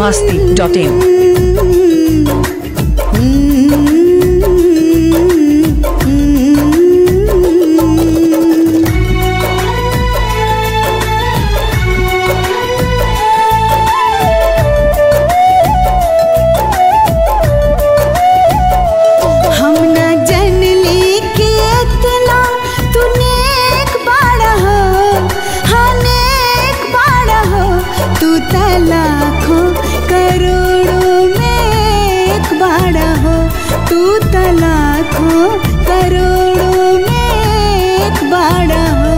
biharmasti.in। लाखों करोड़ों में एक बाड़ा हो, तू तो लाखों करोड़ों में एक बाड़ा हो।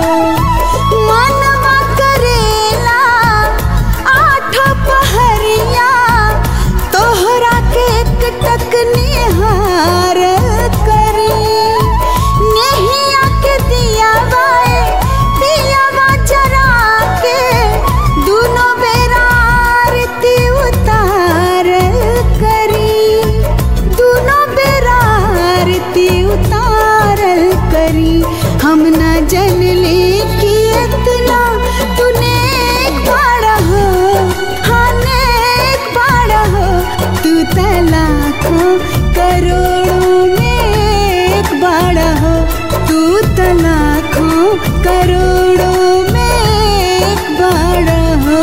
मनवा करेला आठों पहरिया तोहरा के टक निहार करी। नहिया के दिया बाए दियावा जरा के दोनों बेरा आरती उतार करी, दोनों बेरा आरती उतारल करी। हम ना जनले कि इतना तूने एक बाड़ा हो, हाँ एक बाड़ा हो। तू तो लाखों करोड़ों में एक बाड़ा हो, तू तो लाखों करोड़ों में एक बाड़ा हो।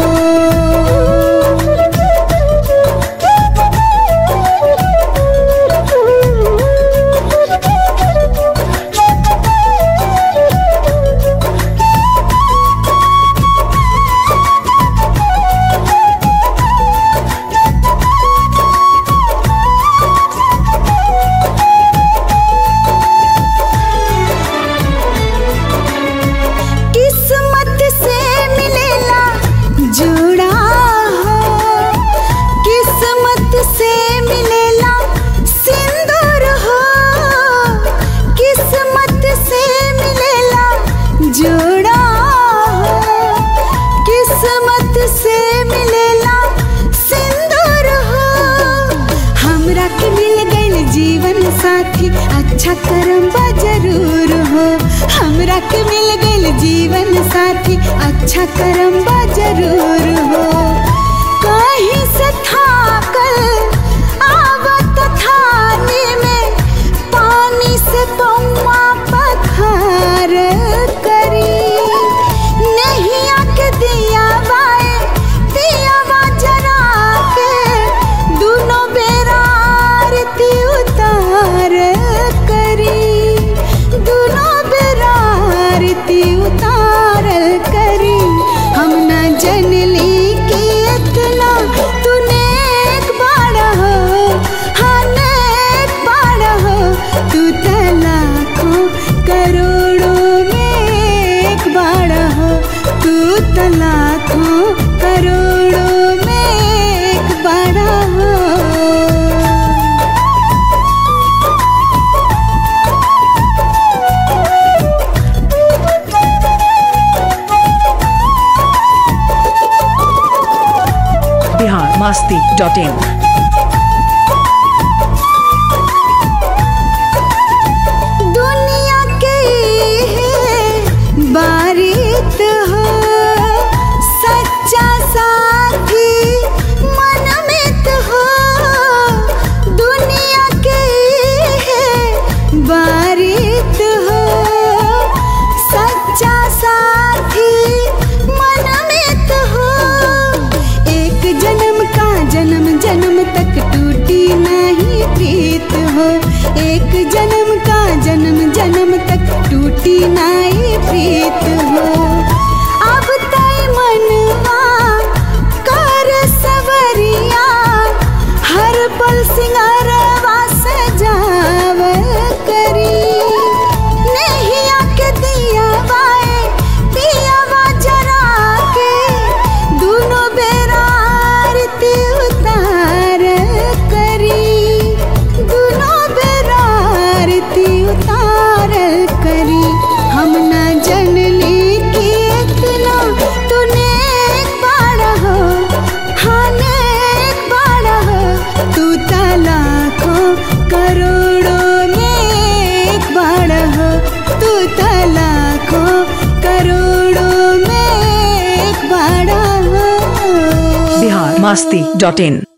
किस्मत से मिलेला जुड़ा हो, किस्मत से मिलेला सिंदूर हो, किस्मत से मिलेला जुड़ा हो, किस्मत से मिलेला सिंदूर हो। हमरा के मिल गइल जीवन साथी अच्छा करम बा जरूर हो। हमरा के मिल गइल जीवन साथी अच्छा करम बा जरूर हो। कहीं से थाकल आवत थाली में पानी से पौवा पखार करी। नहिया के दिया बाए दियावा जरा के दोनों बेरा आरती उतार करी, दोनों बेरा आरती उतारल करी। हम ना जनली कि इतना तूने एक बाड़ा हो, हाँ एक बाड़ा हो। तू तो लाखों करोड़ों में एक बाड़ा हो, तू तो लाखों करोड़ों में एक बाड़ा हो। biharmasti.in। दुनिया के बारित हो, सच्चा साथी मनमित हो। दुनिया के बारित हो, सच्चा साथी मनमित हो। एक जन्म का जन्म जन्म तक टूटी नहीं प्रीत हो, एक जन्म का जन्म जन्म तक टूटी नहीं प्रीत हो। अब तय मनवा कर सवरिया हर पल सिंगारवा सजाव करी। नहिया के दिया बाए दियावा जरा के दोनों बेरा आरती उतार करी, दोनों बेरा आरती उतारल करी। हम ना जनली कि इतना तूने एक बाड़ा हो, हाँ एक बाड़ा हो। तू तो masti.in